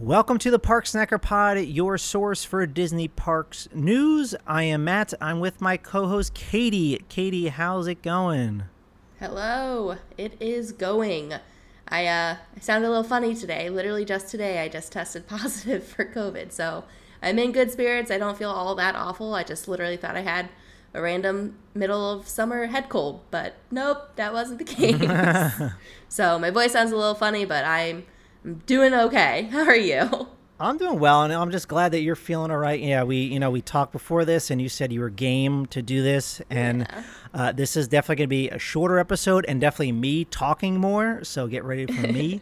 Welcome to the Park Snacker Pod, your source for Disney Parks news. I am Matt. I'm with my co-host Katie. Katie, how's it going? Hello. It is going. I sound a little funny today. Literally just today I just tested positive for COVID. So I'm in good spirits. I don't feel all that awful. I just literally thought I had a random middle of summer head cold. But nope, that wasn't the case. So my voice sounds a little funny, but I'm doing okay. How are you? I'm doing well, and I'm just glad that you're feeling all right. Yeah, we talked before this, and you said you were game to do this, and this is definitely going to be a shorter episode, and definitely me talking more. So get ready for me.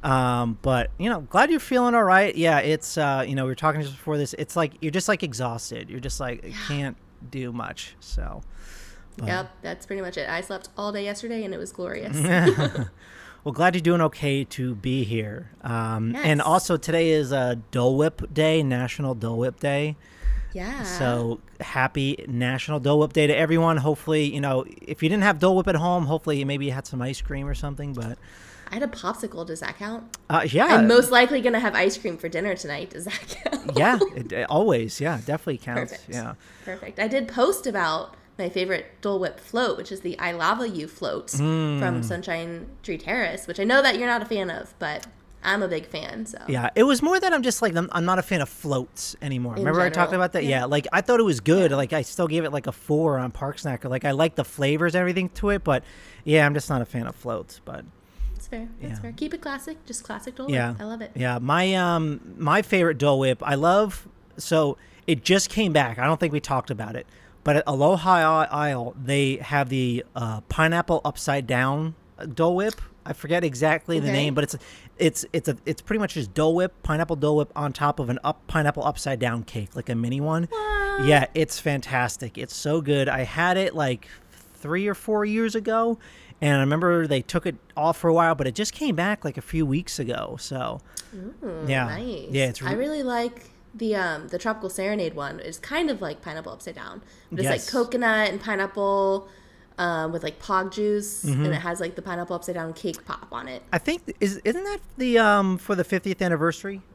But glad you're feeling all right. Yeah, it's we were talking just before this. It's like you're just like exhausted. You're just like you can't do much. So. Yep, that's pretty much it. I slept all day yesterday, and it was glorious. Well, glad you're doing okay to be here. Yes. And also today is Dole Whip Day, National Dole Whip Day. Yeah. So happy National Dole Whip Day to everyone. Hopefully, if you didn't have Dole Whip at home, hopefully maybe you had some ice cream or something. But I had a popsicle. Does that count? Yeah. I'm most likely going to have ice cream for dinner tonight. Does that count? Yeah, it always. Yeah, definitely counts. Perfect. Yeah. Perfect. I did post about my favorite Dole Whip float, which is the I Lava You float from Sunshine Tree Terrace, which I know that you're not a fan of, but I'm a big fan. So yeah, it was more that I'm just like I'm not a fan of floats anymore. Remember I talked about that? Yeah, like I thought it was good. Yeah. Like I still gave it like a 4 on Park Snacker. Like I like the flavors and everything to it, but yeah, I'm just not a fan of floats. But that's fair. That's fair. Keep it classic, just classic Dole Whip. I love it. Yeah, my favorite Dole Whip. I love it just came back. I don't think we talked about it. But at Aloha Isle, they have the pineapple upside down Dole Whip. I forget exactly the name, but it's pretty much just Dole Whip, pineapple Dole Whip on top of an pineapple upside down cake, like a mini one. What? Yeah, it's fantastic. It's so good. I had it like 3 or 4 years ago, and I remember they took it off for a while, but it just came back like a few weeks ago. So, yeah, nice. Yeah, I really like. The Tropical Serenade one is kind of like pineapple upside down. But it's like coconut and pineapple with like pog juice, and it has like the pineapple upside down cake pop on it. I think isn't that the for the 50th anniversary?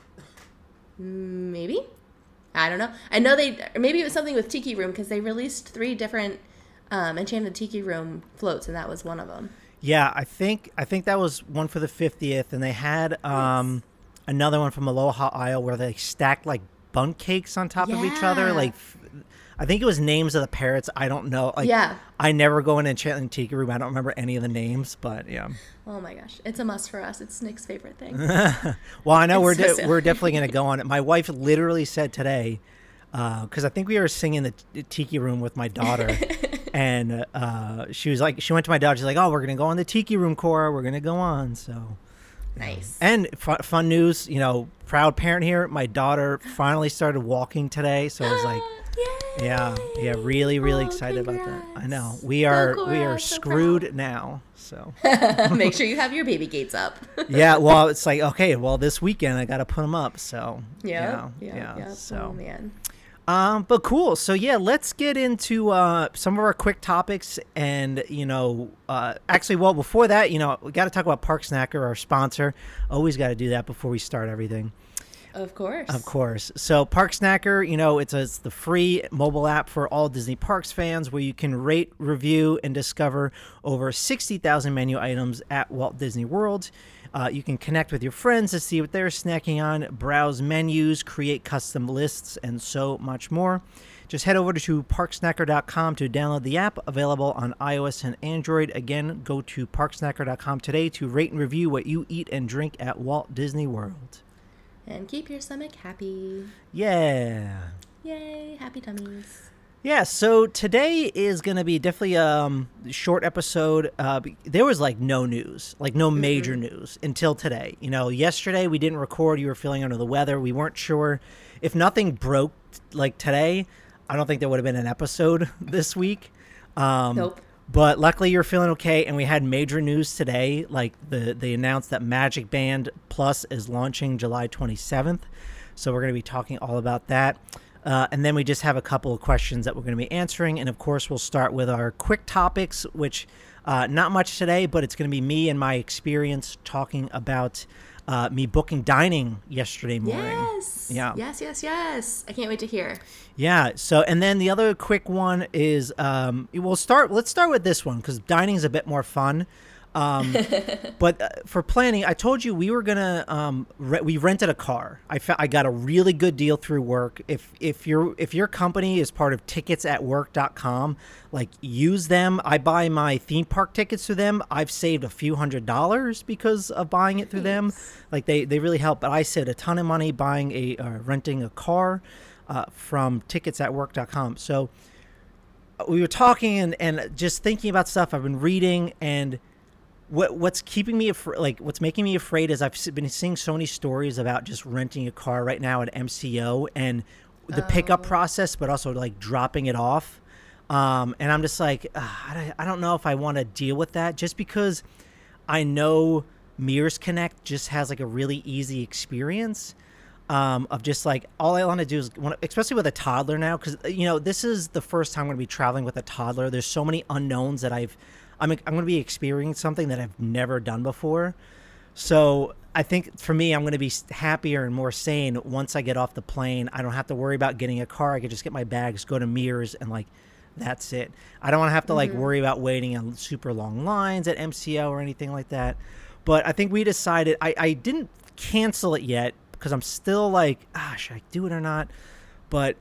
Maybe. I don't know. I know maybe it was something with Tiki Room because they released 3 different Enchanted Tiki Room floats, and that was one of them. Yeah, I think that was one for the 50th, and they had another one from Aloha Isle where they stacked like bunk cakes on top of each other. Like, I think it was names of the parrots. I don't know. Like, I never go in Enchanted Tiki Room. I don't remember any of the names, but yeah. Oh my gosh, it's a must for us. It's Nick's favorite thing. Well, I know we're definitely going to go on it. My wife literally said today, because I think we were singing the Tiki Room with my daughter, and she went to my daughter. She's like, "Oh, we're going to go on the Tiki Room, Cora. We're going to go on." So. Nice. And fun news, proud parent here. My daughter finally started walking today, so I was like, yeah, really, really excited about that. I know we are screwed now. So make sure you have your baby gates up. Yeah, well, it's like this weekend I got to put them up. So yeah. So oh man. But cool. So yeah, let's get into some of our quick topics, and before that, we got to talk about Park Snacker, our sponsor. Always got to do that before we start everything. Of course. So Park Snacker, it's the free mobile app for all Disney Parks fans, where you can rate, review, and discover over 60,000 menu items at Walt Disney World. You can connect with your friends to see what they're snacking on, browse menus, create custom lists, and so much more. Just head over to parksnacker.com to download the app, available on iOS and Android. Again, go to parksnacker.com today to rate and review what you eat and drink at Walt Disney World. And keep your stomach happy. Yeah. Yay, happy tummies. Yeah, so today is going to be definitely a short episode. There was no news, no major news until today. Yesterday we didn't record. You were feeling under the weather. We weren't sure. If nothing broke today, I don't think there would have been an episode this week. Nope. But luckily you're feeling okay, and we had major news today. They announced that Magic Band Plus is launching July 27th. So we're going to be talking all about that. And then we just have a couple of questions that we're going to be answering. And, of course, we'll start with our quick topics, which not much today, but it's going to be me and my experience talking about me booking dining yesterday morning. Yes. Yeah. Yes. I can't wait to hear. Yeah. So, and then the other quick one is, let's start with this one because dining is a bit more fun. But for planning, I told you we were gonna we rented a car. I got a really good deal through work. If your company is part of ticketsatwork.com, like use them. I buy my theme park tickets through them. I've saved a few $100s because of buying it through them. Like they really help. But I saved a ton of money buying renting a car from ticketsatwork.com. So we were talking and just thinking about stuff I've been reading and. What's keeping me what's making me afraid is I've been seeing so many stories about just renting a car right now at MCO and the pickup process, but also like dropping it off. And I'm just like, I don't know if I want to deal with that just because I know Mears Connect just has like a really easy experience of just like all I want to do is, especially with a toddler now, because, this is the first time I'm going to be traveling with a toddler. There's so many unknowns that I'm going to be experiencing something that I've never done before. So I think for me, I'm going to be happier and more sane once I get off the plane. I don't have to worry about getting a car. I could just get my bags, go to Mears, and like, that's it. I don't want to have to like worry about waiting on super long lines at MCO or anything like that. But I think we decided, I didn't cancel it yet because I'm still like, should I do it or not? But,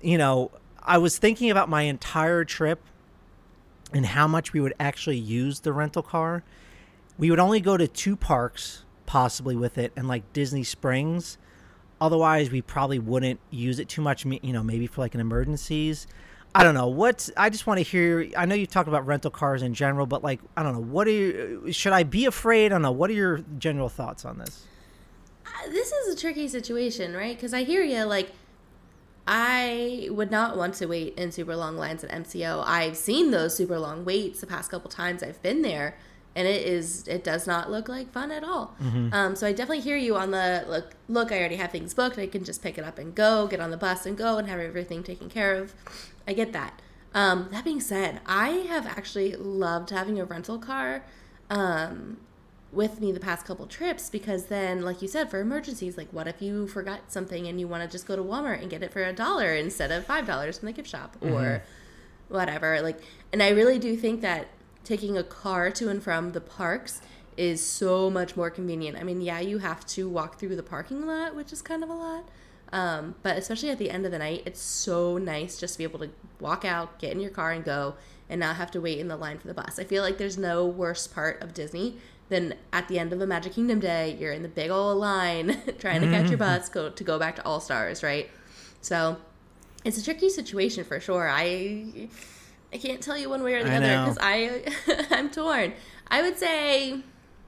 I was thinking about my entire trip and how much we would actually use the rental car. We would only go to 2 parks possibly with it and like Disney Springs. Otherwise, we probably wouldn't use it too much, maybe for like an emergencies. I don't know. I just want to hear, I know you talked about rental cars in general, but like, I don't know. Should I be afraid? I don't know. What are your general thoughts on this? This is a tricky situation, right? Because I hear you, like, I would not want to wait in super long lines at MCO. I've seen those super long waits the past couple times I've been there, and it does not look like fun at all. So I definitely hear you on the look. I already have things booked. I can just pick it up and go, get on the bus and go, and have everything taken care of. I get that. That being said, I have actually loved having a rental car with me the past couple trips because then, like you said, for emergencies, like what if you forgot something and you want to just go to Walmart and get it for $1 instead of $5 from the gift shop or whatever. Like, and I really do think that taking a car to and from the parks is so much more convenient. I mean, yeah, you have to walk through the parking lot, which is kind of a lot. But especially at the end of the night, it's so nice just to be able to walk out, get in your car and go and not have to wait in the line for the bus. I feel like there's no worse part of Disney than at the end of a Magic Kingdom day, you're in the big old line trying to catch your bus to go back to All Stars, right? So it's a tricky situation for sure. I can't tell you one way or the other because I'm torn. I would say,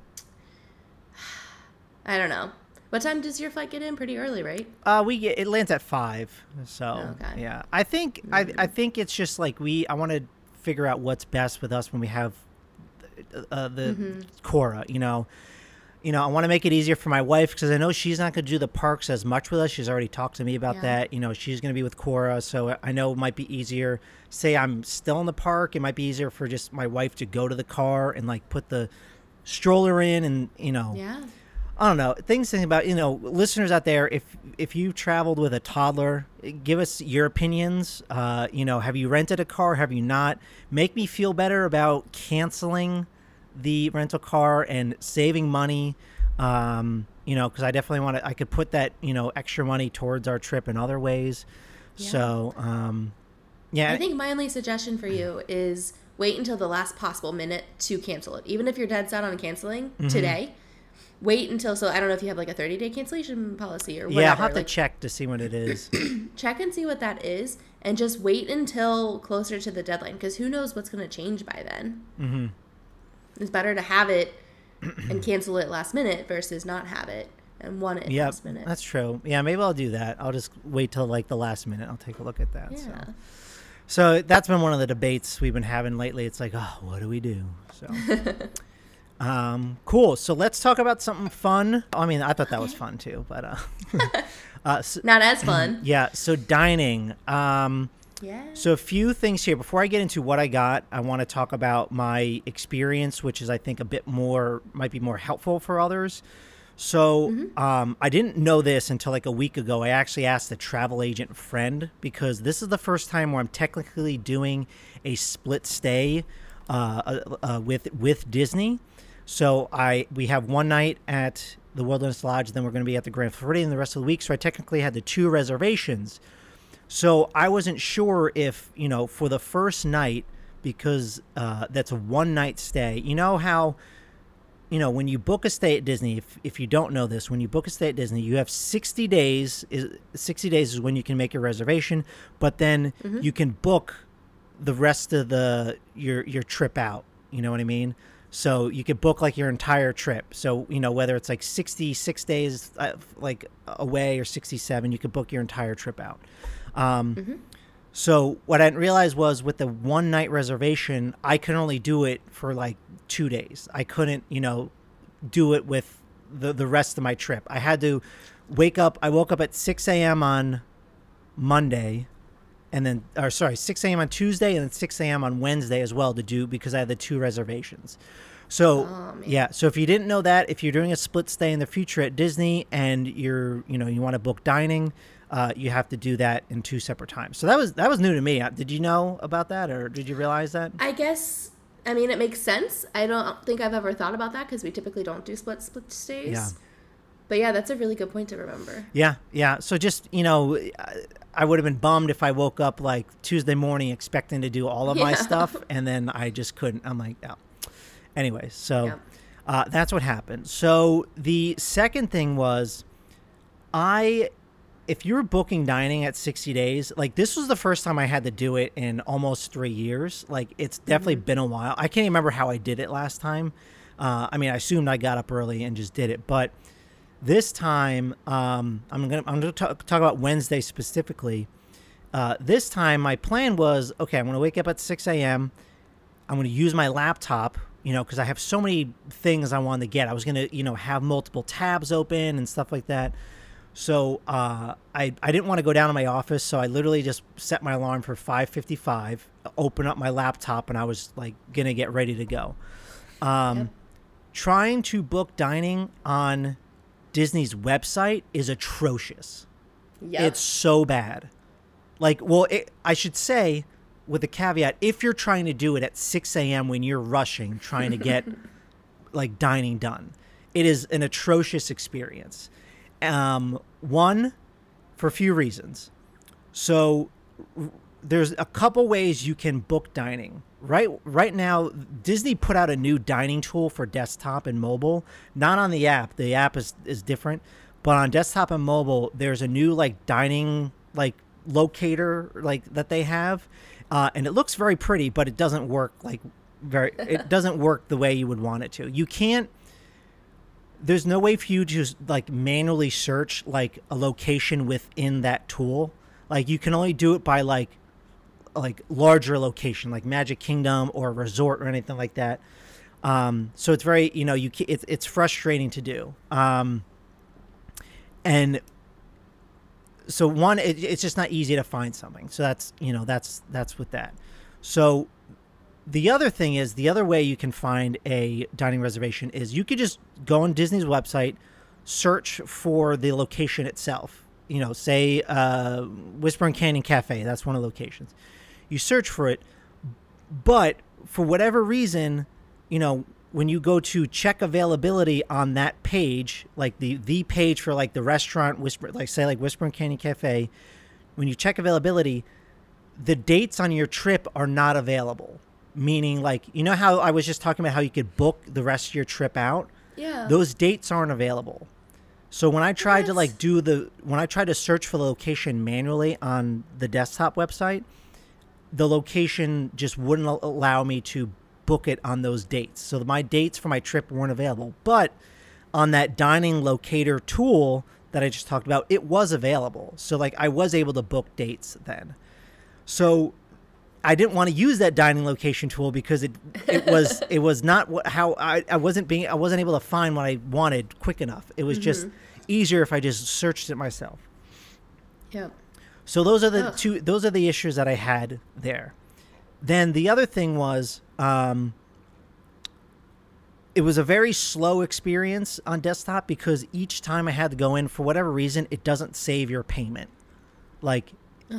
I don't know. What time does your flight get in? Pretty early, right? It lands at 5. So yeah, I think I think it's just like I want to figure out what's best with us when we have the Cora. I want to make it easier for my wife because I know she's not going to do the parks as much with us. She's already talked to me about that. She's going to be with Cora, so I know it might be easier. Say I'm still in the park, it might be easier for just my wife to go to the car and like put the stroller in and I don't know. Thinking about, listeners out there, if you traveled with a toddler, give us your opinions. Have you rented a car? Have you not? Make me feel better about canceling the rental car and saving money. Because I definitely I could put that, extra money towards our trip in other ways. Yeah. So, I think my only suggestion for you is wait until the last possible minute to cancel it. Even if you're dead set on canceling today. Wait until, so I don't know if you have like a 30-day cancellation policy or whatever. Yeah, I'll have to check to see what it is. Check and see what that is and just wait until closer to the deadline because who knows what's going to change by then. It's better to have it and cancel it last minute versus not have it and want it last minute. That's true. Yeah, maybe I'll do that. I'll just wait till like the last minute. I'll take a look at that. Yeah. So that's been one of the debates we've been having lately. It's like, what do we do? So... cool. So let's talk about something fun. I mean, I thought that was fun too, but not as fun. Yeah. So dining. So a few things here before I get into what I got. I want to talk about my experience, which is I think might be more helpful for others. So I didn't know this until like a week ago. I actually asked a travel agent friend because this is the first time where I'm technically doing a split stay with Disney. So we have one night at the Wilderness Lodge, then we're going to be at the Grand Floridian the rest of the week. So I technically had the 2 reservations. So I wasn't sure if, for the first night, because that's a 1-night stay. You know how, when you book a stay at Disney, if you don't know this, when you book a stay at Disney, you have 60 days. 60 days is when you can make your reservation, but then you can book the rest of your trip out. You know what I mean? So you could book like your entire trip. So, whether it's like 66 days like away or 67, you could book your entire trip out. So what I didn't realize was with the 1-night reservation, I could only do it for like 2 days. I couldn't, do it with the rest of my trip. I had to I woke up at 6 a.m. on Monday and then, 6 a.m. on Tuesday and then 6 a.m. on Wednesday as well because I had the 2 reservations. So, so if you didn't know that, if you're doing a split stay in the future at Disney and you want to book dining, you have to do that in 2 separate times. So that was new to me. Did you know about that, or did you realize that? I guess, it makes sense. I don't think I've ever thought about that because we typically don't do split stays. Yeah. But yeah, that's a really good point to remember. Yeah. So just, I would have been bummed if I woke up like Tuesday morning expecting to do all of my stuff and then I just couldn't. I'm like, no. Anyway, so that's what happened. So the second thing was if you were booking dining at 60 days, like this was the first time I had to do it in almost 3 years. Like it's definitely been a while. I can't even remember how I did it last time. I assumed I got up early and just did it, but this time, I'm gonna talk about Wednesday specifically. This time, my plan was, okay, I'm gonna wake up at 6 a.m. I'm gonna use my laptop, because I have so many things I wanted to get. I was gonna, have multiple tabs open and stuff like that. So I didn't want to go down to my office, so I literally just set my alarm for 5:55, open up my laptop, and I was like gonna get ready to go. Trying to book dining on Disney's website is atrocious. Yep. It's so bad. I should say, with a caveat, if you're trying to do it at 6 a.m. when you're rushing, trying to get like dining done, it is an atrocious experience. One, for a few reasons. So there's a couple ways you can book dining. Right now, Disney put out a new dining tool for desktop and mobile. Not on the app. The app is different. But on desktop and mobile, there's a new dining locator that they have. And it looks very pretty, but it doesn't work it doesn't work the way you would want it to. You can't. There's no way for you to just manually search a location within that tool. You can only do it by larger location, like Magic Kingdom or resort or anything like that. So it's very, it's frustrating to do. And so one, it's just not easy to find something. So that's with that. So the other thing is, the other way you can find a dining reservation is you could just go on Disney's website, search for the location itself. Say Whispering Canyon Cafe, that's one of the locations. You search for it, but for whatever reason, when you go to check availability on that page, like the page for the restaurant, Whispering Canyon Cafe, when you check availability, the dates on your trip are not available. Meaning, how I was just talking about how you could book the rest of your trip out? Yeah. Those dates aren't available. So when I tried to when I tried to search for the location manually on the desktop website, the location just wouldn't allow me to book it on those dates. So my dates for my trip weren't available. But on that dining locator tool that I just talked about, it was available. So I was able to book dates then. So I didn't want to use that dining location tool because it was not how I wasn't able to find what I wanted quick enough. It was just easier if I just searched it myself. Yeah. So those are the issues that I had there. Then the other thing was it was a very slow experience on desktop because each time I had to go in for whatever reason, it doesn't save your payment. Like,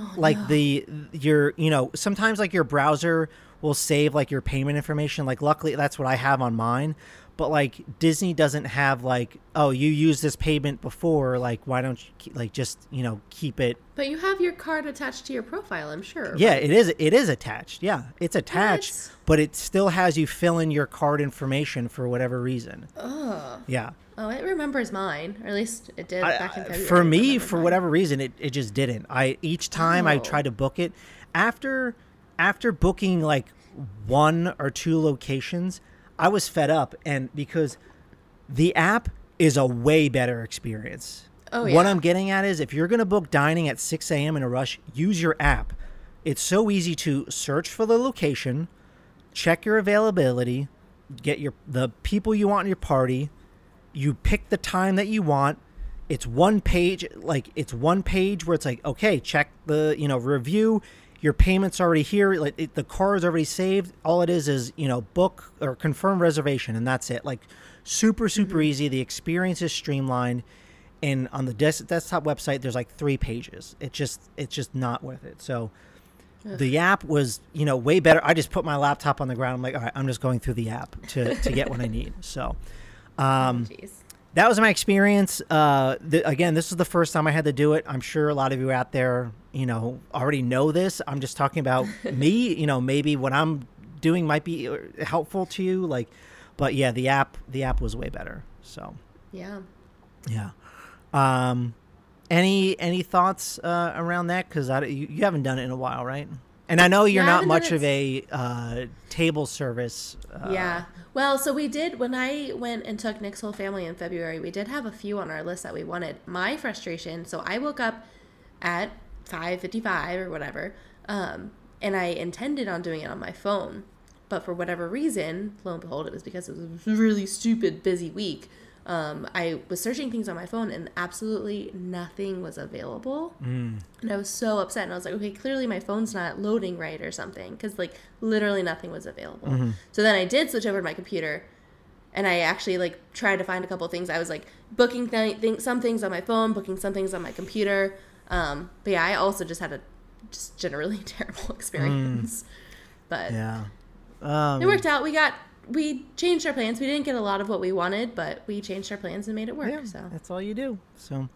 sometimes like your browser will save like your payment information. Like, luckily that's what I have on mine. But like Disney doesn't have like, oh, you used this payment before. Like, why don't you keep it? But you have your card attached to your profile, I'm sure. Yeah, it is. It is attached. Yeah, it's attached, but it still has you fill in your card information for whatever reason. Oh. Yeah. Oh, it remembers mine, or at least it did back in February. For me, for whatever reason, it just didn't. Each time I tried to book it, after booking like 1 or 2 locations, I was fed up, and because the app is a way better experience. Oh, yeah. What I'm getting at is if you're going to book dining at 6 a.m. in a rush, use your app. It's so easy to search for the location, check your availability, get the people you want in your party. You pick the time that you want. It's one page. Like, it's one page where it's like, okay, check the review. Your payment's already here. Like, the car is already saved. All it is book or confirm reservation, and that's it. Like, super easy. The experience is streamlined, and on the desktop website, there's like 3 pages. It's just not worth it. So, the app was way better. I just put my laptop on the ground. I'm like, all right, I'm just going through the app to get what I need. So, that was my experience. Again, this is the first time I had to do it. I'm sure a lot of you out there, already know this. I'm just talking about me. Maybe what I'm doing might be helpful to you. Like, but yeah, the app was way better. So yeah. Any thoughts around that? Because you haven't done it in a while, right? And I know you're not much of a table service. Yeah. Well, so we did, when I went and took Nick's whole family in February, we did have a few on our list that we wanted. My frustration, so I woke up at 5:55 or whatever, and I intended on doing it on my phone. But for whatever reason, lo and behold, it was because it was a really stupid busy week. I was searching things on my phone and absolutely nothing was available. And I was so upset. And I was like, okay, clearly my phone's not loading right or something, because like literally nothing was available. So then I did switch over to my computer, and I actually like tried to find a couple things. I was like booking some things on my phone, booking some things on my computer. But yeah, I also just had a generally terrible experience. But yeah, it worked out. We changed our plans. We didn't get a lot of what we wanted, but we changed our plans and made it work. Yeah, so that's all you do. So,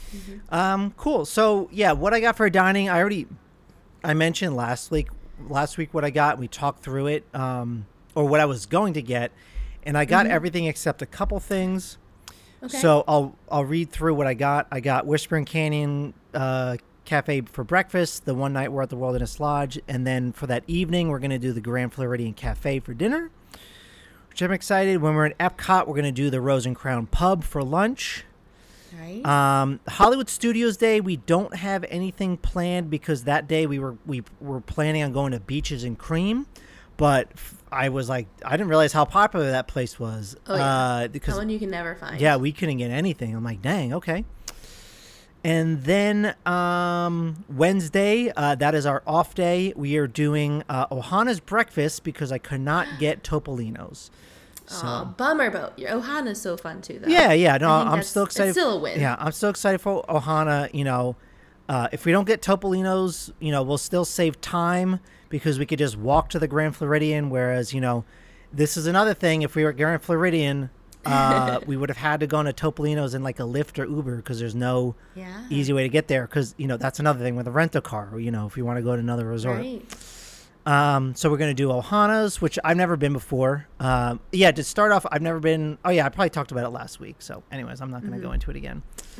cool. So yeah, what I got for dining, I mentioned last week what I got. We talked through it, or what I was going to get, and I got everything except a couple things. Okay. So I'll read through what I got. I got Whispering Canyon Cafe for breakfast. The one night we're at the Wilderness Lodge, and then for that evening we're going to do the Grand Floridian Cafe for dinner, which I'm excited. When we're in Epcot, we're going to do the Rose and Crown Pub for lunch. Nice. Hollywood Studios Day, we don't have anything planned because that day we were planning on going to Beaches and Cream, but I was like, I didn't realize how popular that place was. Oh, yeah. Because that one you can never find. Yeah, we couldn't get anything. I'm like, dang, okay. And then Wednesday, that is our off day. We are doing Ohana's breakfast because I could not get Topolino's. So. Bummer, but your Ohana's so fun too, though. Yeah. No, I'm still excited. It's still a win. Yeah, I'm still excited for Ohana. If we don't get Topolino's, we'll still save time because we could just walk to the Grand Floridian. Whereas, this is another thing. If we were at Grand Floridian, we would have had to go on a Topolino's in like a Lyft or Uber because there's no easy way to get there. Because, that's another thing with a rent-a-car, if you want to go to another resort. Right. So we're going to do Ohana's, which I've never been before. To start off, I've never been. Oh, yeah, I probably talked about it last week. So anyways, I'm not going to go into it again.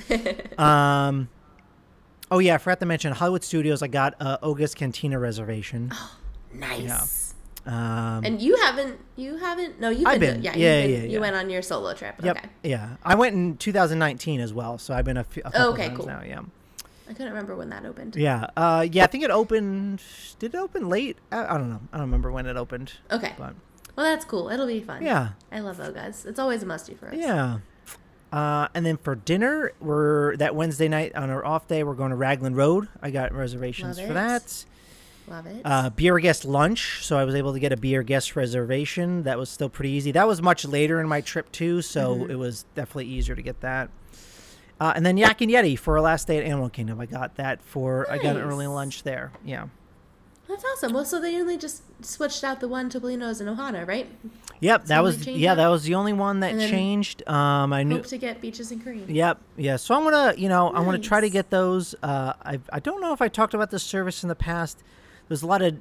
Oh, yeah, I forgot to mention Hollywood Studios. I got Oga's Cantina reservation. Oh, nice. Yeah. And you haven't, no, you've I've been. Yeah. You went on your solo trip. Yep. Okay. Yeah. I went in 2019 as well. So I've been a couple times cool. now. Yeah. I couldn't remember when that opened. Yeah. I think it opened. Did it open late? I don't know. I don't remember when it opened. Okay. But, well, that's cool. It'll be fun. Yeah. I love Oga's. It's always a must-do for us. Yeah. And then for dinner, that Wednesday night on our off day, we're going to Raglan Road. I got reservations for that. Love it. Be Our Guest lunch. So I was able to get a Be Our Guest reservation. That was still pretty easy. That was much later in my trip too, so it was definitely easier to get that. And then Yak and Yeti for our last day at Animal Kingdom. I got that I got an early lunch there. Yeah. That's awesome. Well, so they only just switched out the one Topolino's and Ohana, right? Yep, that was the only one that changed. I knew hope to get Beaches and Cream. Yep, yeah. So I'm gonna try to get those. I don't know if I talked about this service in the past. There's a lot of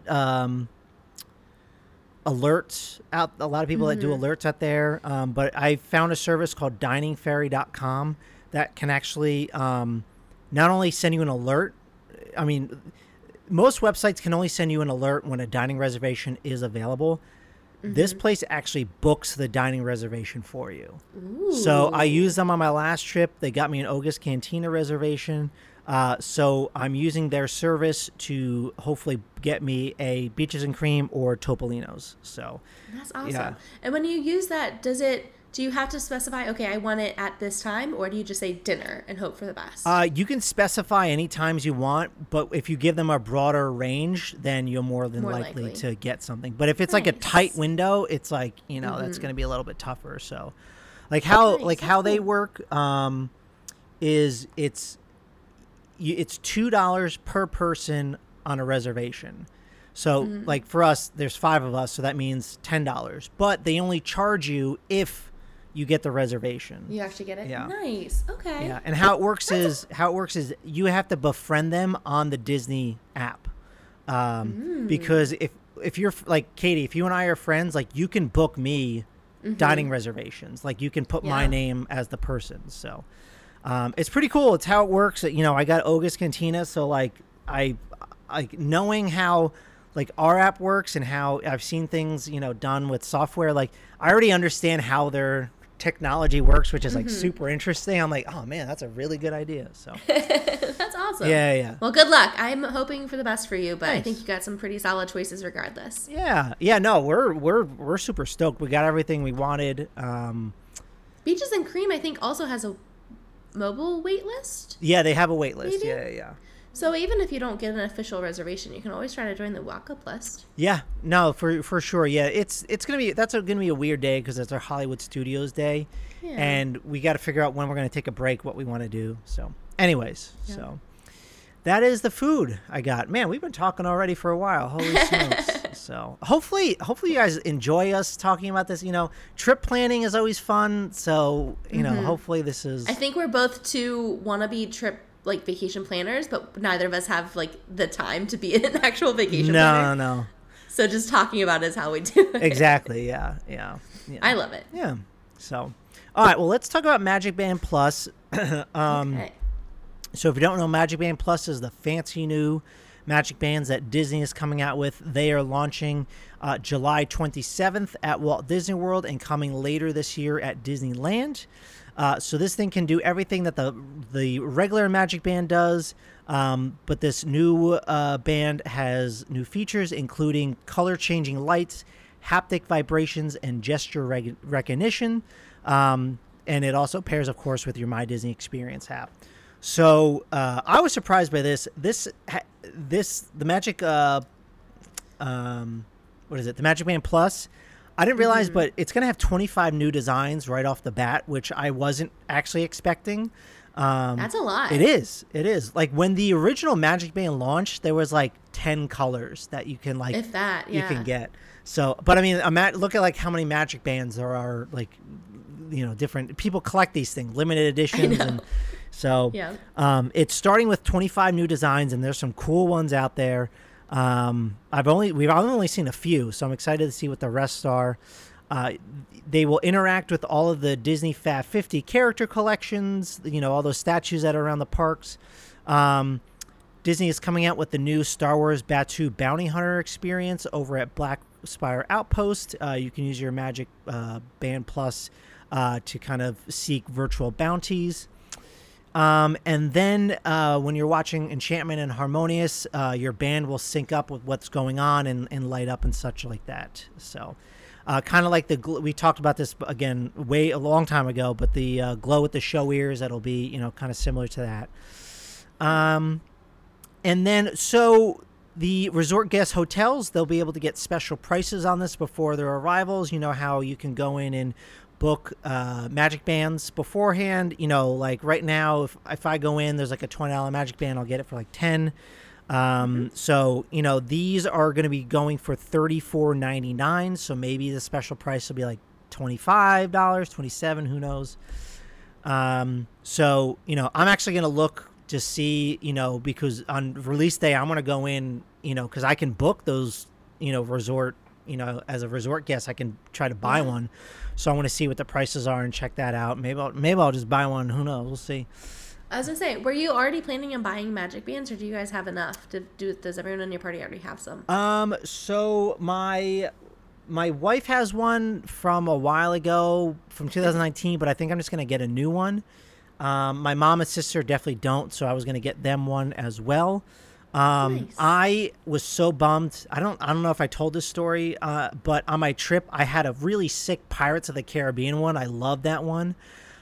alerts out. A lot of people that do alerts out there. But I found a service called DiningFairy.com that can actually not only send you an alert. I mean, most websites can only send you an alert when a dining reservation is available. This place actually books the dining reservation for you. Ooh. So I used them on my last trip. They got me an Oga's Cantina reservation. So I'm using their service to hopefully get me a Beaches and Cream or Topolino's. So that's awesome. Yeah. And when you use that, do you have to specify, okay, I want it at this time, or do you just say dinner and hope for the best? You can specify any times you want, but if you give them a broader range, then you're more than likely to get something. But if it's like a tight window, it's like, that's going to be a little bit tougher. So like how they work is it's $2 per person on a reservation. So like for us, there's 5 of us, so that means $10. But they only charge you if you get the reservation. You have to get it. Yeah. Nice. Okay. Yeah, and how it works is you have to befriend them on the Disney app, because if you're like Katie, if you and I are friends, like you can book me dining reservations, like you can put my name as the person. So it's pretty cool. It's how it works. I got Oga's Cantina, so like I knowing how like our app works and how I've seen things done with software. Like I already understand how their technology works, which is like super interesting. I'm like, oh man, that's a really good idea. So that's awesome. Yeah. Well, good luck. I'm hoping for the best for you, but Thanks. I think you got some pretty solid choices regardless. Yeah. No, we're super stoked. We got everything we wanted. Beaches and Cream, I think, also has a mobile wait list. Yeah, they have a wait list. Yeah. So even if you don't get an official reservation, you can always try to join the walk-up list. Yeah, no, for sure. Yeah, that's gonna be a weird day because it's our Hollywood Studios day, and we got to figure out when we're gonna take a break, what we want to do. So, anyways, so that is the food I got. Man, we've been talking already for a while. Holy smokes! So hopefully you guys enjoy us talking about this. Trip planning is always fun. So hopefully this is. I think we're both two wannabe vacation planners, but neither of us have the time to be an actual vacation planner. No. So just talking about it is how we do it. Exactly. Yeah. I love it. Yeah. So, all right. Well, let's talk about Magic Band Plus. Okay. So if you don't know, Magic Band Plus is the fancy new Magic Bands that Disney is coming out with. They are launching July 27th at Walt Disney World and coming later this year at Disneyland. So this thing can do everything that the regular Magic Band does, but this new band has new features, including color-changing lights, haptic vibrations, and gesture recognition. And it also pairs, of course, with your My Disney Experience app. So I was surprised by this. The Magic, what is it? The Magic Band Plus. I didn't realize, but it's going to have 25 new designs right off the bat, which I wasn't actually expecting. That's a lot. It is. Like when the original Magic Band launched, there was like 10 colors that you can if that, you can get. So, but I mean, look at how many Magic Bands there are. Different people collect these things, limited editions, and so it's starting with 25 new designs, and there's some cool ones out there. We've only seen a few, so I'm excited to see what the rest are. They will interact with all of the Disney Fab 50 character collections, all those statues that are around the parks. Disney is coming out with the new Star Wars Batuu Bounty Hunter experience over at Black Spire Outpost. You can use your Magic Band Plus to kind of seek virtual bounties. And then when you're watching Enchantment and Harmonious, your band will sync up with what's going on and light up and such like that. So kind of like we talked about this again a long time ago, but the glow with the show ears, that'll be kind of similar to that. And then so The resort guest hotels, they'll be able to get special prices on this before their arrivals. You know how you can go in and book magic bands beforehand. You know, like right now, if I go in, there's like a $20 magic band, I'll get it for like 10. So, you know, these are going to be going for $34.99. So maybe the special price will be like $25, $27, who knows? So, you know, I'm actually going to look to see, you know, because on release day, I'm going to go in, you know, because I can book those, you know, resort, you know, as a resort guest, I can try to buy one. So I want to see what the prices are and check that out. Maybe I'll just buy one. Who knows? We'll see. I was gonna say, were you already planning on buying magic bands, or do you guys have enough to do? Does everyone in your party already have some? So my wife has one from a while ago, from 2019, but I think I'm just gonna get a new one. My mom and sister definitely don't, so I was gonna get them one as well. Nice. I was so bummed. I don't know if I told this story, but on my trip, I had a really sick Pirates of the Caribbean one. I love that one.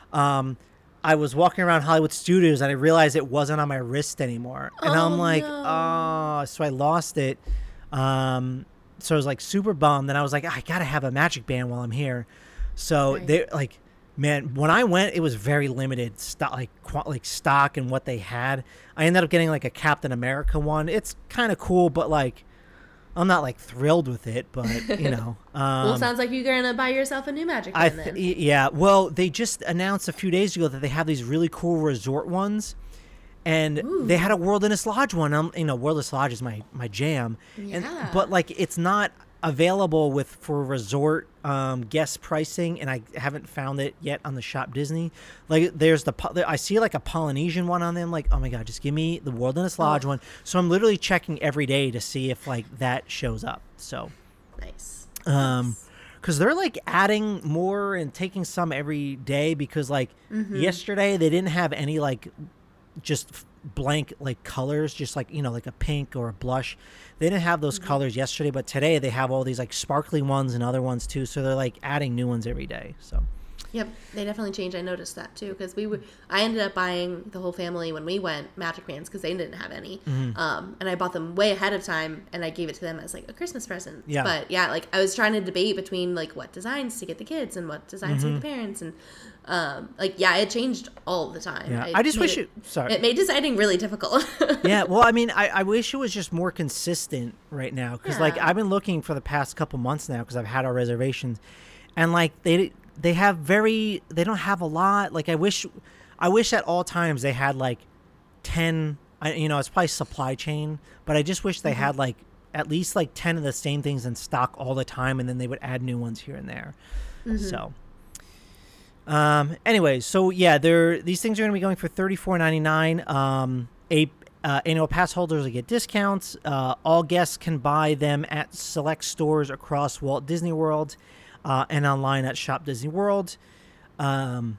I was walking around Hollywood Studios and I realized it wasn't on my wrist anymore. And I'm like, no. oh, so I lost it. So I was like super bummed. And I was like, I got to have a magic band while I'm here. So Right. they like, man, when I went, it was very limited stock, like stock and what they had. I ended up getting like a Captain America one. It's kind of cool, but like, I'm not like thrilled with it, but you know. Well, it sounds like you're gonna buy yourself a new magic band then. Yeah. Well, they just announced a few days ago that they have these really cool resort ones, and they had a Wilderness Lodge one. You know, Wilderness Lodge is my jam. Yeah. But like, it's not available for resort guest pricing, and I haven't found it yet on the Shop Disney. Like, there's I see like a Polynesian one on them. Like, oh my god, just give me the Wilderness Lodge one. So I'm literally checking every day to see if like that shows up. So Nice. because they're like adding more and taking some every day, because like yesterday they didn't have any like just blank like colors, just like, you know, like a pink or a blush. They didn't have those colors yesterday, but today they have all these like sparkly ones and other ones too, so they're like adding new ones every day. So Yep, they definitely changed. I noticed that too, because I ended up buying the whole family when we went magic bands because they didn't have any, and I bought them way ahead of time, and I gave it to them as like a Christmas present. Yeah. But yeah, like I was trying to debate between like what designs to get the kids and what designs to get the parents, and like yeah, it changed all the time. yeah, I just wish sorry. It made deciding really difficult. Yeah, well, I mean, I wish it was just more consistent right now, because like Yeah. I've been looking for the past couple months now, because I've had our reservations, and like they don't have a lot. Like I wish at all times they had like 10. You know, it's probably supply chain, but I just wish they had like at least like 10 of the same things in stock all the time, and then they would add new ones here and there. So anyways, so yeah, these things are going to be going for $34.99. Annual pass holders will get discounts. All guests can buy them at select stores across Walt Disney World, and online at Shop Disney World. Online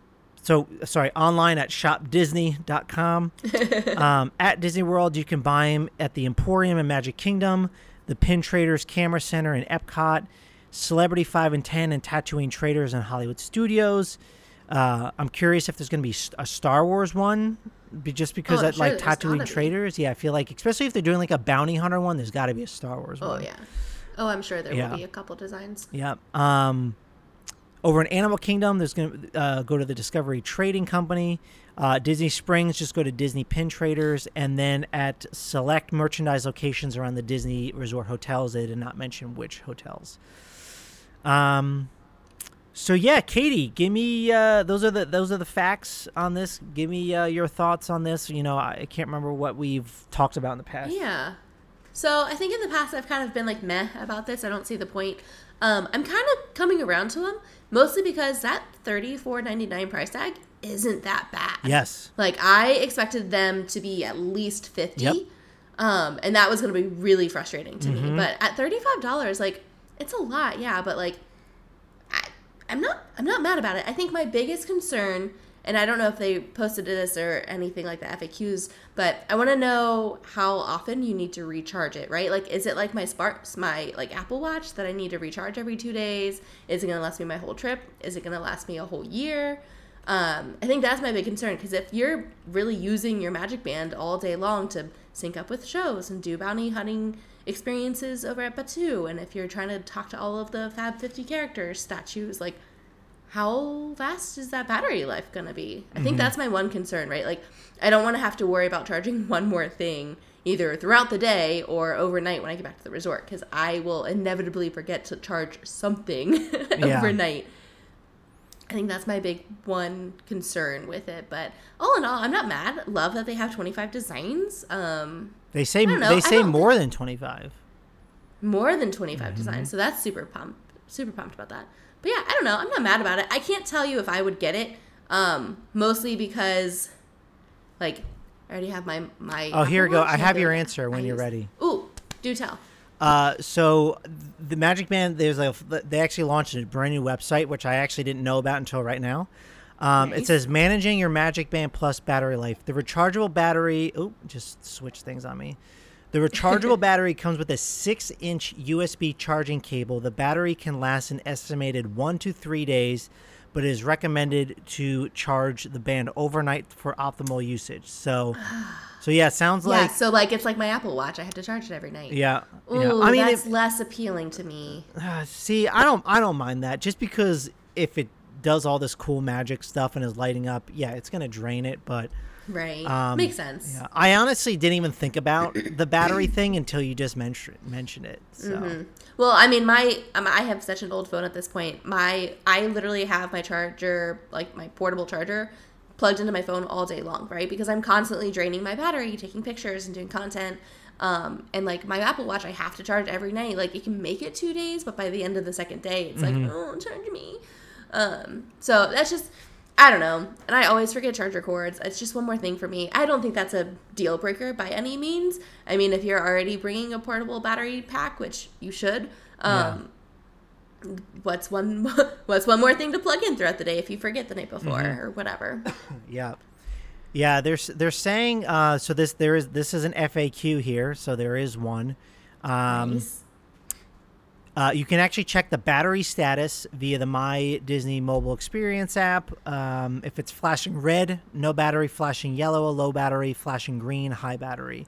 at shopdisney.com. At Disney World, you can buy them at the Emporium and Magic Kingdom, the Pin Traders Camera Center in Epcot, Celebrity 5 and 10 and Tatooine Traders in Hollywood Studios. I'm curious if there's going to be a Star Wars one, just because I'm at sure like there's Tatooine gotta be. Traders. Yeah, I feel like, especially if they're doing like a bounty hunter one, there's got to be a Star Wars Oh one. yeah. Oh, I'm sure there Yeah. will be a couple designs. Yeah. Over in Animal Kingdom, there's going to go to the Discovery Trading Company. Disney Springs, just go to Disney Pin Traders. And then at select merchandise locations around the Disney Resort hotels, they did not mention which hotels. So yeah, Katie, give me those are the facts on this. Give me your thoughts on this. You know, I can't remember what we've talked about in the past. Yeah. So I think in the past I've kind of been like meh about this. I don't see the point. I'm kind of coming around to them, mostly because that $34.99 price tag isn't that bad. Yes. Like I expected them to be at least $50. Yep. And that was going to be really frustrating to me. But at $35, like it's a lot, yeah, but like I'm not mad about it. I think my biggest concern, and I don't know if they posted this or anything like the FAQs, but I want to know how often you need to recharge it, right? Like, is it like my like Apple Watch that I need to recharge every 2 days? Is it going to last me my whole trip? Is it going to last me a whole year? I think that's my big concern, because if you're really using your Magic Band all day long to sync up with shows and do bounty hunting experiences over at Batu, and if you're trying to talk to all of the Fab 50 characters, statues, like, how fast is that battery life going to be? I think that's my one concern, right? Like, I don't want to have to worry about charging one more thing either throughout the day or overnight when I get back to the resort, because I will inevitably forget to charge something overnight. I think that's my big one concern with it. But all in all, I'm not mad. Love that they have 25 designs. They say more than 25. More than 25 designs. So that's super pumped about that. But yeah, I don't know. I'm not mad about it. I can't tell you if I would get it. Mostly because, like, I already have my Oh, here we go. I have your answer when you're ready. Ooh, do tell. So the Magic Band, they actually launched a brand new website, which I actually didn't know about until right now. Nice. It says managing your Magic Band Plus battery life. The rechargeable battery. Oh, just switch things on me. The rechargeable battery comes with a 6-inch USB charging cable. The battery can last an estimated 1 to 3 days, but it is recommended to charge the band overnight for optimal usage. So yeah, it sounds like... Yeah, so like it's like my Apple Watch. I have to charge it every night. Yeah. Ooh, I mean, that's less appealing to me. See, I don't mind that. Just because if it does all this cool magic stuff and is lighting up, yeah, it's going to drain it, but... Right. Makes sense. Yeah. I honestly didn't even think about the battery thing until you just mentioned it. So. Well, I mean, I have such an old phone at this point. I literally have my charger, like my portable charger, plugged into my phone all day long, right? Because I'm constantly draining my battery, taking pictures and doing content. And like my Apple Watch, I have to charge every night. Like it can make it 2 days, but by the end of the second day, it's like, oh, charge me. So that's just... I don't know. And I always forget charger cords. It's just one more thing for me. I don't think that's a deal breaker by any means. I mean, if you're already bringing a portable battery pack, which you should, what's one more thing to plug in throughout the day if you forget the night before or whatever? Yeah. Yeah, they're saying so this is an FAQ here, so there is one. Nice. You can actually check the battery status via the My Disney Mobile Experience app. If it's flashing red, no battery; flashing yellow, a low battery; flashing green, high battery.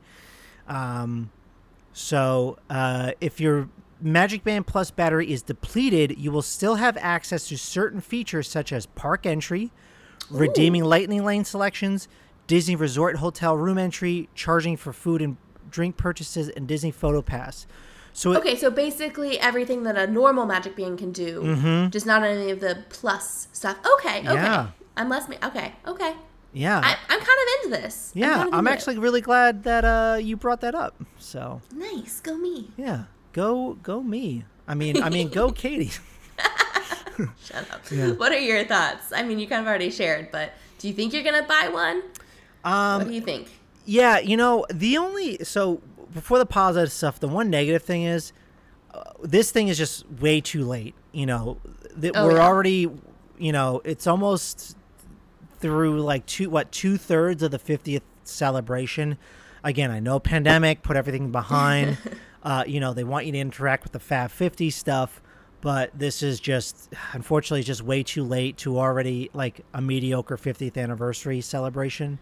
So if your Magic Band Plus battery is depleted, you will still have access to certain features such as park entry, redeeming Lightning Lane selections, Disney Resort Hotel room entry, charging for food and drink purchases, and Disney Photo Pass. So so basically everything that a normal Magic Band can do, just not any of the plus stuff. Okay. Yeah. I'm less... Okay. Yeah. I'm kind of into this. Yeah, I'm actually really glad that you brought that up. So nice. Go me. Yeah. Go me. I mean, go Katie. Shut up. Yeah. What are your thoughts? I mean, you kind of already shared, but do you think you're going to buy one? What do you think? Yeah, before the positive stuff, the one negative thing is this thing is just way too late. We're already, it's almost through like 2/3 of the 50th celebration. Again, I know pandemic put everything behind. They want you to interact with the Fab 50 stuff, but this is just, unfortunately, just way too late to already like a mediocre 50th anniversary celebration.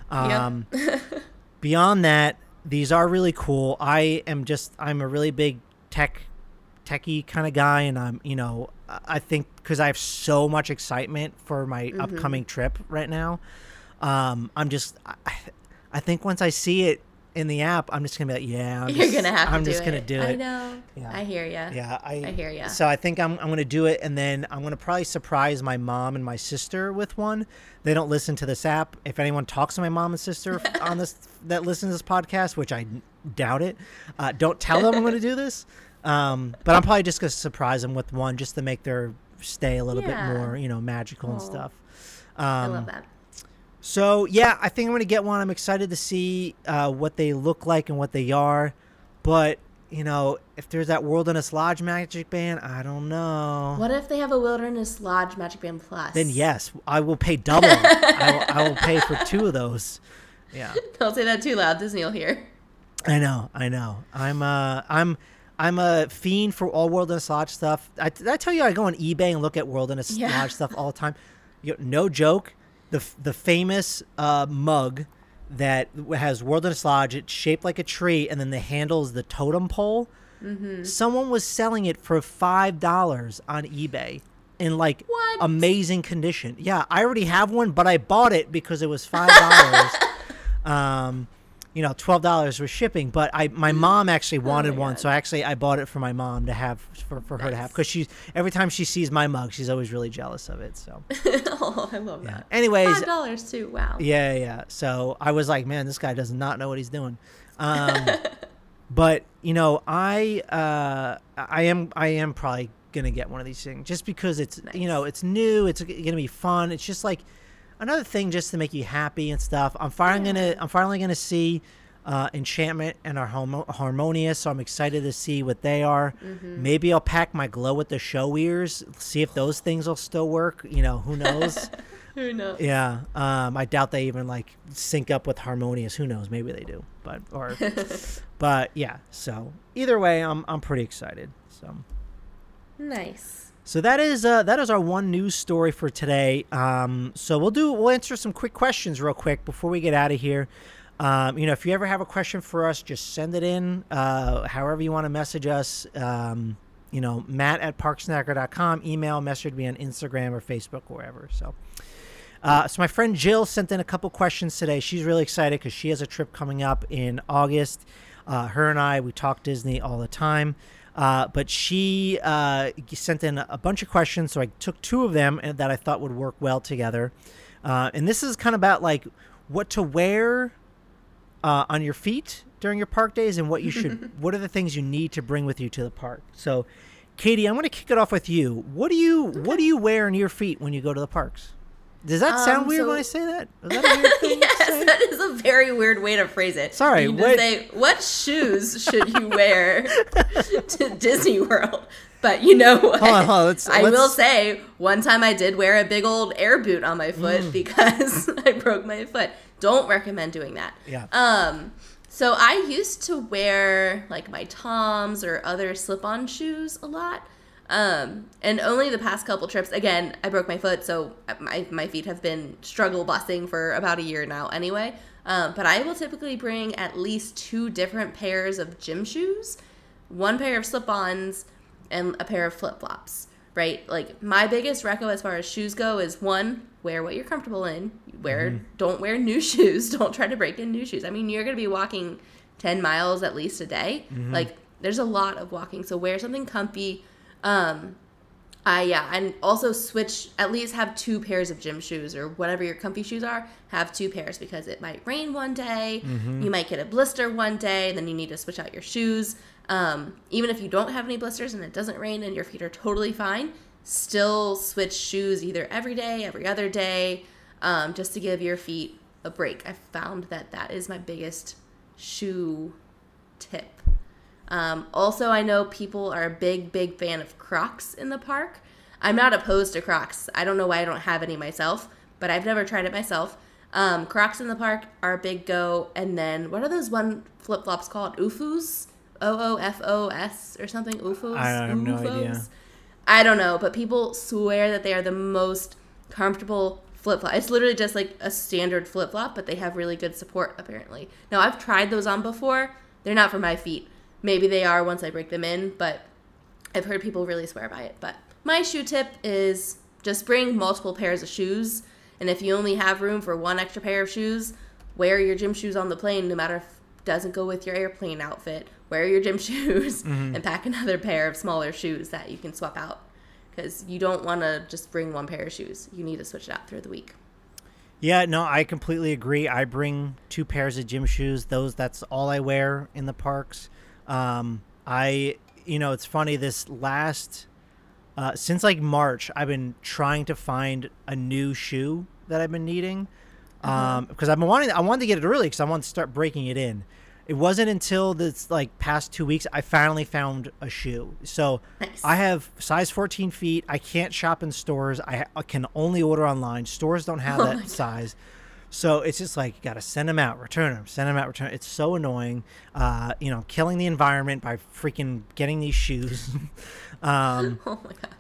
Beyond that, these are really cool. I'm a really big techie kind of guy, and I think because I have so much excitement for my upcoming trip right now, I think once I see it in the app, I'm just gonna be like, I'm just gonna do it. I know. Yeah. I hear ya. Yeah, I hear ya. So I think I'm gonna do it, and then I'm gonna probably surprise my mom and my sister with one. They don't listen to this app. If anyone talks to my mom and sister on this that listen to this podcast, which I doubt it, don't tell them I'm gonna do this. But I'm probably just gonna surprise them with one just to make their stay a little bit more, magical and stuff. I love that. So, yeah, I think I'm going to get one. I'm excited to see what they look like and what they are. But, if there's that Wilderness Lodge Magic Band, I don't know. What if they have a Wilderness Lodge Magic Band Plus? Then, yes, I will pay double. I will pay for 2 of those. Yeah. Don't say that too loud. Disney will hear. I know. I'm a fiend for all Wilderness Lodge stuff. Did I tell you I go on eBay and look at Wilderness Lodge stuff all the time? No joke. The famous mug that has World of Dislodge. It's shaped like a tree, and then the handle is the totem pole. Mm-hmm. Someone was selling it for $5 on eBay in like What? amazing condition. Yeah, I already have one, but I bought it because it was $5. $12 was shipping, but my mom actually wanted one, God. so I bought it for my mom to have for her to have, because every time she sees my mug, she's always really jealous of it. So Oh, I love that. anyways, $5 too. Wow. yeah. So I was like, man, this guy does not know what he's doing. But I am probably gonna get one of these things just because it's Nice. It's new, it's gonna be fun. It's just like another thing just to make you happy and stuff. I'm finally gonna see Enchantment and our Harmonious, so I'm excited to see what they are. Mm-hmm. Maybe I'll pack my glow with the show ears, see if those things will still work. Who knows? Who knows? Yeah, I doubt they even like sync up with Harmonious. Who knows? Maybe they do, but yeah. So either way, I'm pretty excited. So Nice. So that is our one news story for today. So we'll answer some quick questions real quick before we get out of here. If you ever have a question for us, just send it in. However you want to message us. Matt@parksnacker.com. Email, message me on Instagram or Facebook or wherever. So my friend Jill sent in a couple questions today. She's really excited because she has a trip coming up in August. Her and I, we talk Disney all the time. But she sent in a bunch of questions, so I took two of them that I thought would work well together. And this is kind of about like what to wear on your feet during your park days, and what are the things you need to bring with you to the park. So, Katie, I'm going to kick it off with you. What do you wear on your feet when you go to the parks? Does that sound weird when I say that? Is that a weird thing yes, to say? that is a very weird way to phrase it. Sorry, you need to say, what shoes should you wear to Disney World? But you know what? Hold on, I will say, one time I did wear a big old air boot on my foot because I broke my foot. Don't recommend doing that. Yeah. So I used to wear like my Toms or other slip-on shoes a lot. And only the past couple trips, again, I broke my foot, so my feet have been struggle busting for about a year now anyway. But I will typically bring at least 2 different pairs of gym shoes, 1 pair of slip-ons, and a pair of flip-flops, right? Like, my biggest reco as far as shoes go is 1, wear what you're comfortable in. Don't wear new shoes. Don't try to break in new shoes. I mean, you're going to be walking 10 miles at least a day. Mm-hmm. Like, there's a lot of walking, so wear something comfy. And also at least have 2 pairs of gym shoes, or whatever your comfy shoes are, have 2 pairs, because it might rain one day, you might get a blister one day, then you need to switch out your shoes. Even if you don't have any blisters and it doesn't rain and your feet are totally fine, still switch shoes either every day, every other day, just to give your feet a break. I found that is my biggest shoe tip. Also, I know people are a big fan of Crocs in the park. I'm not opposed to Crocs. I don't know why I don't have any myself, but I've never tried it myself. Crocs in the park are a big go. And then, what are those one flip-flops called? OOFOS? OOFOS or something? OOFOS? I have no idea. I don't know, but people swear that they are the most comfortable flip-flop. It's literally just like a standard flip-flop, but they have really good support, apparently. Now, I've tried those on before. They're not for my feet. Maybe they are once I break them in, but I've heard people really swear by it. But my shoe tip is just bring multiple pairs of shoes. And if you only have room for 1 extra pair of shoes, wear your gym shoes on the plane, no matter if it doesn't go with your airplane outfit. Wear your gym shoes and pack another pair of smaller shoes that you can swap out. Because you don't want to just bring 1 pair of shoes. You need to switch it out through the week. Yeah, no, I completely agree. I bring 2 pairs of gym shoes. That's all I wear in the parks. It's funny, this last, since like March, I've been trying to find a new shoe that I've been needing. Because I wanted to get it early because I wanted to start breaking it in. It wasn't until this like past 2 weeks I finally found a shoe. So Nice. I have size 14 feet. I can't shop in stores. I can only order online. Stores don't have that size. So it's just like, you got to send them out, return them, send them out, return. It's so annoying. Killing the environment by freaking getting these shoes. Oh my God.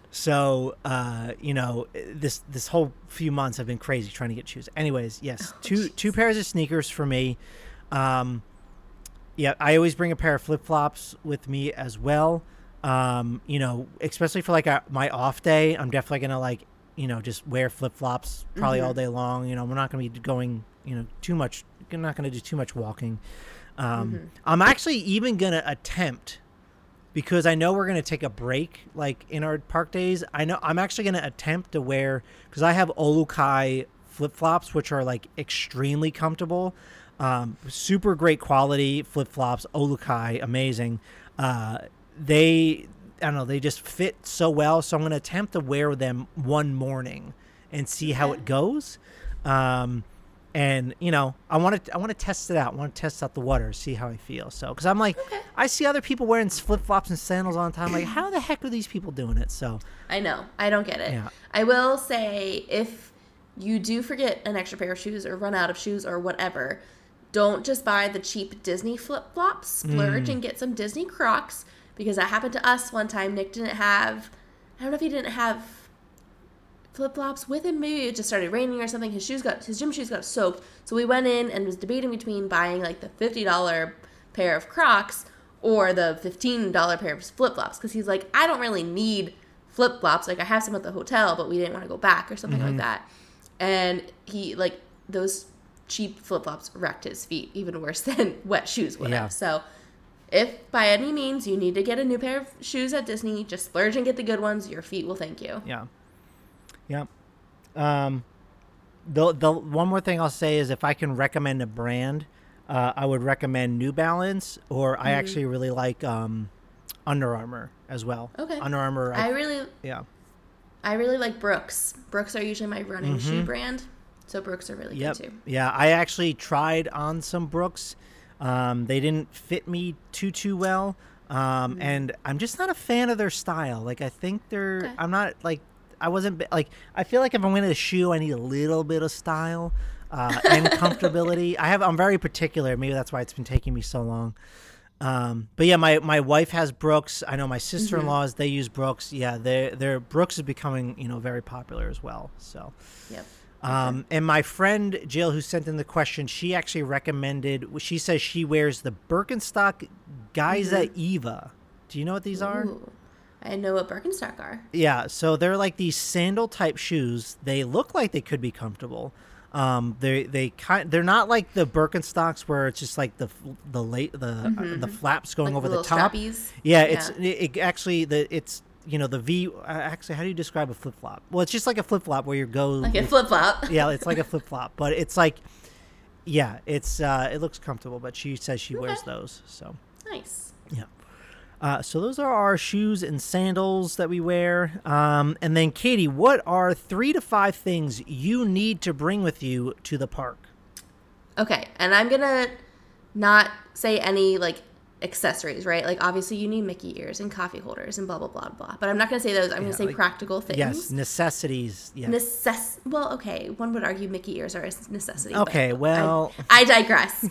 So, this whole few months have been crazy trying to get shoes. Anyways, yes, two pairs of sneakers for me. Yeah, I always bring a pair of flip-flops with me as well. Especially for like my off day, I'm definitely gonna just wear flip-flops probably all day long. We're not gonna be going, too much. I'm not gonna do too much walking. I'm actually even gonna attempt, because I know we're going to take a break like in our park days. I know I'm actually going to attempt to wear, because I have Olukai flip-flops, which are like extremely comfortable, super great quality flip-flops. Olukai, amazing. They just fit so well. So I'm going to attempt to wear them one morning and see how it goes. And I want to test it out. I want to test out the water, see how I feel. So, because I'm like, I see other people wearing flip flops and sandals all the time. Like, how the heck are these people doing it? So, I know, I don't get it. Yeah. I will say, if you do forget an extra pair of shoes or run out of shoes or whatever, don't just buy the cheap Disney flip flops. Splurge and get some Disney Crocs, because that happened to us one time. Nick didn't have, I don't know if he didn't have flip-flops with him. Maybe it just started raining or something. His gym shoes got soaked. So we went in and was debating between buying like the $50 pair of Crocs or the $15 pair of flip-flops, because he's like, I don't really need flip-flops. Like, I have some at the hotel, but we didn't want to go back or something like that. And he, like, those cheap flip-flops wrecked his feet even worse than wet shoes would have. So if by any means you need to get a new pair of shoes at Disney, just splurge and get the good ones. Your feet will thank you. Yeah. The one more thing I'll say is, if I can recommend a brand, I would recommend New Balance, or I actually really like Under Armour as well. Okay. Under Armour. I really like Brooks. Brooks are usually my running shoe brand, so Brooks are really good too. Yeah, I actually tried on some Brooks. They didn't fit me too well, and I'm just not a fan of their style. Like, I think I'm not like. I wasn't like, I feel like if I'm wearing a shoe, I need a little bit of style and comfortability. I'm very particular. Maybe that's why it's been taking me so long. But yeah, my wife has Brooks. I know my sister-in-laws, they use Brooks. Yeah, their Brooks is becoming, very popular as well. So, yep. And my friend Jill, who sent in the question, she actually recommended, she says she wears the Birkenstock Giza Eva. Do you know what these are? I know what Birkenstock are. Yeah, so they're like these sandal type shoes. They look like they could be comfortable. They're not like the Birkenstocks where it's just like the flaps going like over the top. Strappies. Yeah, it's the V. Actually, how do you describe a flip flop? Well, it's just like a flip flop where you go like a flip flop. Yeah, it's like a flip flop, but it's like, yeah, it's it looks comfortable. But she says she wears those. So nice. Yeah. So those are our shoes and sandals that we wear. And then, Katie, what are 3 to 5 things you need to bring with you to the park? Okay, and I'm going to not say any, like, accessories, right? Like, obviously you need Mickey ears and coffee holders and blah, blah, blah, blah. But I'm not going to say those. I'm going to say practical things. Yes, necessities. Yeah. Well, okay, one would argue Mickey ears are a necessity. Okay, well. I digress.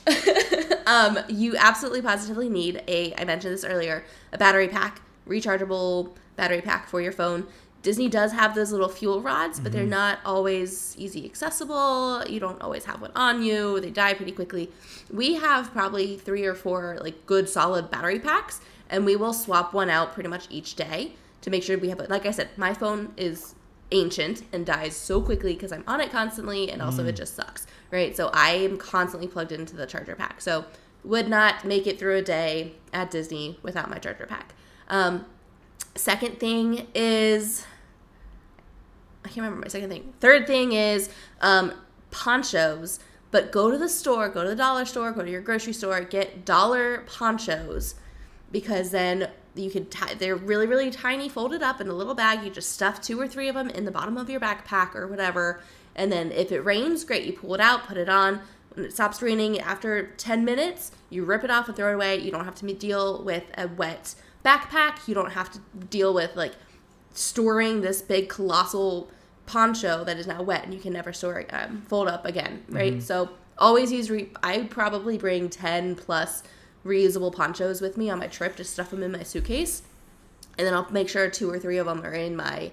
You absolutely positively need I mentioned this earlier, a battery pack, rechargeable battery pack for your phone. Disney does have those little fuel rods, but they're not always easy accessible. You don't always have one on you. They die pretty quickly. We have probably 3 or 4 like good solid battery packs, and we will swap one out pretty much each day to make sure we have it. Like I said, my phone is ancient and dies so quickly because I'm on it constantly, and also it just sucks, right? So I am constantly plugged into the charger pack. So would not make it through a day at Disney without my charger pack. Second thing is, I can't remember my second thing. Third thing is ponchos, but go to the store, go to the dollar store, go to your grocery store, get dollar ponchos, because then you can they're really, really tiny, folded up in a little bag. You just stuff 2 or 3 of them in the bottom of your backpack or whatever. And then if it rains, great, you pull it out, put it on. When it stops raining after 10 minutes, you rip it off and throw it away. You don't have to deal with a wet backpack. You don't have to deal with like storing this big colossal poncho that is now wet and you can never fold up again, right? So always use, I probably bring 10 plus reusable ponchos with me on my trip to stuff them in my suitcase. And then I'll make sure 2 or 3 of them are in my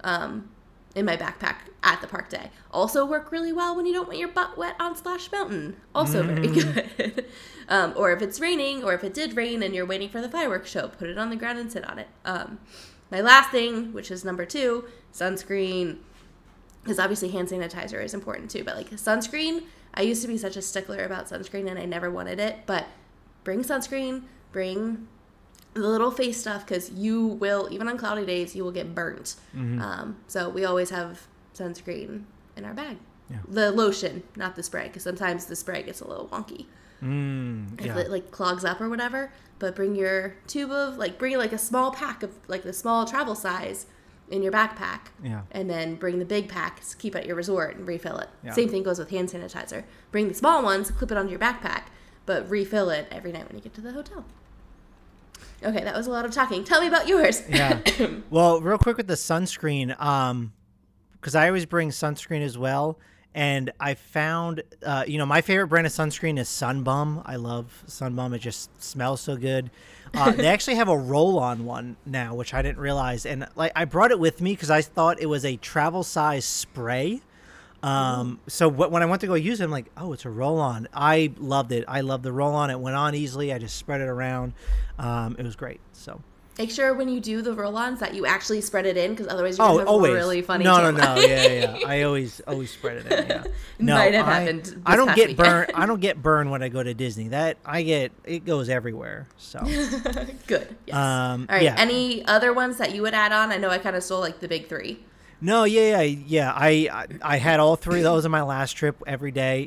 backpack at the park day. Also work really well when you don't want your butt wet on Splash Mountain. Also very good. Or if it's raining, or if it did rain and you're waiting for the fireworks show, put it on the ground and sit on it. My last thing, which is number 2, sunscreen. Because obviously hand sanitizer is important too. But like sunscreen, I used to be such a stickler about sunscreen and I never wanted it. But bring sunscreen, bring the little face stuff, because you will, even on cloudy days, you will get burnt. So we always have sunscreen in our bag. Yeah. The lotion, not the spray, because sometimes the spray gets a little wonky. If it like clogs up or whatever. But bring your tube of, like, bring like a small pack of, like, the small travel size in your backpack. Yeah. And then bring the big packs, keep it at your resort and refill it. Yeah. Same thing goes with hand sanitizer. Bring the small ones, clip it onto your backpack, but refill it every night when you get to the hotel. Okay, that was a lot of talking. Tell me about yours. Yeah. Well, real quick with the sunscreen, because I always bring sunscreen as well. And I found, my favorite brand of sunscreen is Sunbum. I love Sunbum. It just smells so good. They actually have a roll-on one now, which I didn't realize. And like I brought it with me because I thought it was a travel size spray. So when I went to go use it, I'm like, oh, it's a roll-on. I loved it. I loved the roll-on. It went on easily. I just spread it around. It was great. So. Make sure when you do the roll-ons that you actually spread it in, because otherwise you're going to have a really funny No. Yeah. I always spread it in, yeah. No, might have happened I don't get burned. I don't get burned when I go to Disney. It goes everywhere, so. Good, yes. All right, yeah. Any other ones that you would add on? I know I kind of stole, like, the big 3. No, yeah. I had all 3 of those on my last trip every day.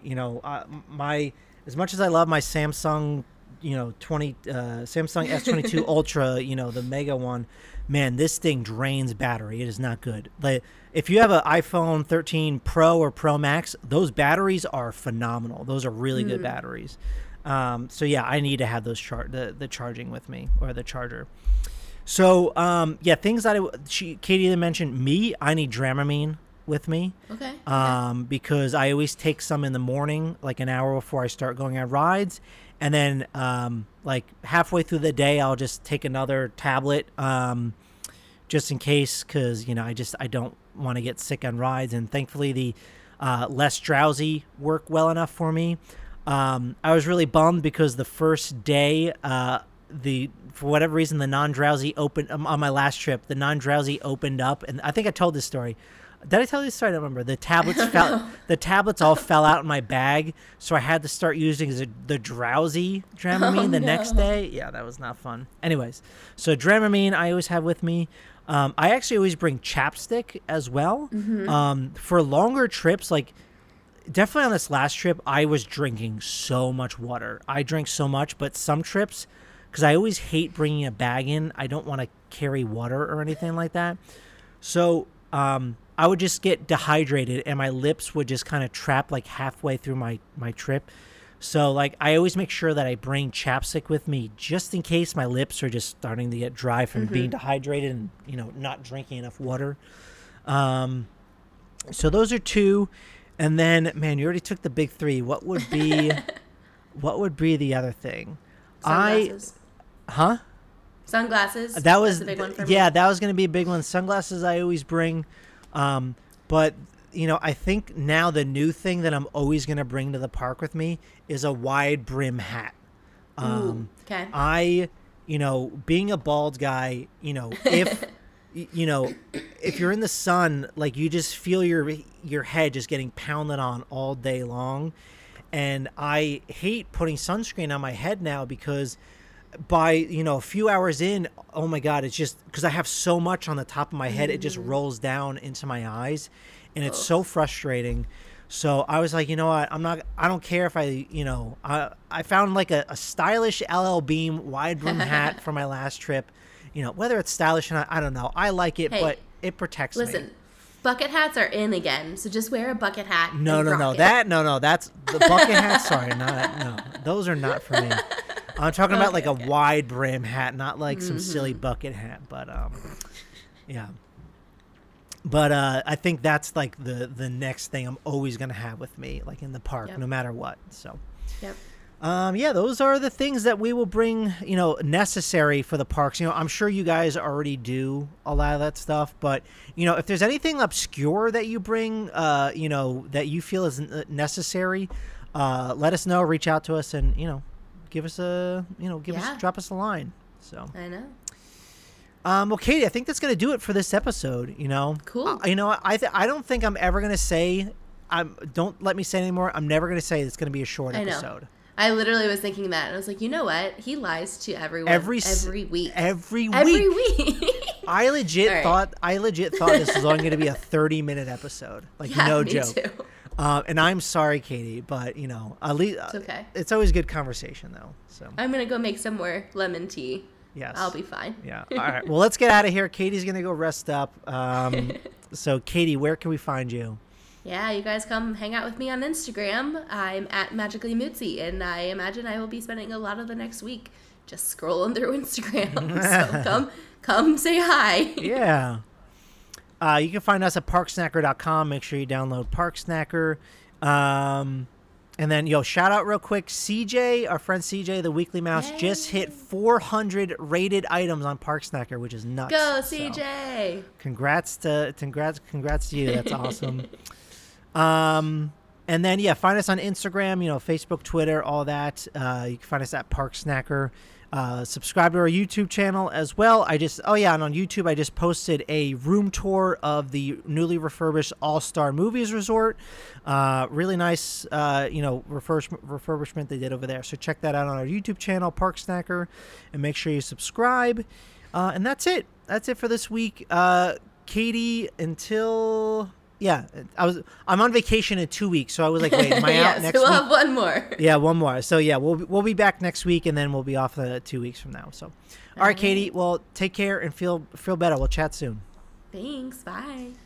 As much as I love my Samsung Samsung S22 Ultra, the mega one, man, this thing drains battery. It is not good. Like, if you have an iPhone 13 Pro or Pro Max, those batteries are phenomenal. Those are really good batteries. So yeah, I need to have those the charging with me, or the charger. So things that Katie mentioned. I need Dramamine with me. Okay. Because I always take some in the morning, like an hour before I start going on rides. And then, like halfway through the day, I'll just take another tablet, just in case, because I don't want to get sick on rides. And thankfully, the less drowsy work well enough for me. I was really bummed because the first day, for whatever reason, the non-drowsy opened on my last trip. The non-drowsy opened up, and I think I told this story. Did I tell you this story? I don't remember. The tablets all fell out in my bag, so I had to start using the drowsy Dramamine next day. Yeah, that was not fun. Anyways, so Dramamine I always have with me. I actually always bring chapstick as well. For longer trips, like definitely on this last trip, I was drinking so much water. I drank so much, but some trips, because I always hate bringing a bag in, I don't want to carry water or anything like that. So I would just get dehydrated and my lips would just kind of trap like halfway through my trip. So like I always make sure that I bring chapstick with me just in case my lips are just starting to get dry from being dehydrated and not drinking enough water. So those are 2. And then, man, you already took the big 3. What would be the other thing? Sunglasses. Huh? Sunglasses. That was the big one for me. Yeah, that was going to be a big one. Sunglasses I always bring. But I think now the new thing that I'm always going to bring to the park with me is a wide brim hat. Okay. Being a bald guy, if if you're in the sun, like you just feel your head just getting pounded on all day long. And I hate putting sunscreen on my head now because by a few hours in, oh my god, it's just because I have so much on the top of my head, it just rolls down into my eyes, and it's so frustrating. So I was like, what, I don't care if I found like a stylish LL Bean wide brim hat for my last trip. Whether it's stylish or not, I don't know. I like it, but it protects me. Listen, bucket hats are in again, so just wear a bucket hat. No, that's the bucket hats. Sorry, no, those are not for me. I'm talking about like a wide brim hat, not like some silly bucket hat, but yeah. But I think that's like the next thing I'm always gonna have with me, like in the park, no matter what. So. Yep. Yeah, those are the things that we will bring, necessary for the parks. I'm sure you guys already do a lot of that stuff, but, if there's anything obscure that you bring, that you feel is necessary, let us know, reach out to us and, give us drop us a line. So I know. Well, Katie, I think that's going to do it for this episode, Cool. I don't think I'm ever going to say, don't let me say anymore. I'm never going to say it's going to be a short episode. I literally was thinking that, and I was like, you know what? He lies to everyone every week. Every week. I legit thought this was only going to be a 30-minute episode. No joke. Too. And I'm sorry, Katie, but at least it's okay. It's always good conversation, though. So I'm gonna go make some more lemon tea. Yes, I'll be fine. Yeah. All right. Well, let's get out of here. Katie's gonna go rest up. So, Katie, where can we find you? Yeah, you guys come hang out with me on Instagram. I'm at Magically Mootsie, and I imagine I will be spending a lot of the next week just scrolling through Instagram. So come say hi. Yeah. You can find us at parksnacker.com. Make sure you download Park Snacker. And then, shout out real quick. CJ, our friend CJ, the Weekly Mouse, just hit 400 rated items on Park Snacker, which is nuts. Go, CJ! So, congrats to you. That's awesome. And then, find us on Instagram, Facebook, Twitter, all that. You can find us at Park Snacker. Subscribe to our YouTube channel as well. And on YouTube, I just posted a room tour of the newly refurbished All-Star Movies Resort. Really nice, refurbishment they did over there. So check that out on our YouTube channel, Park Snacker, and make sure you subscribe. And that's it. That's it for this week. Katie, until... Yeah, I'm on vacation in 2 weeks, so I was like, wait, am I out next week? We'll have one more. Yeah, one more. So yeah, we'll be back next week, and then we'll be off 2 weeks from now. So, all right, Katie. Well, take care and feel better. We'll chat soon. Thanks. Bye.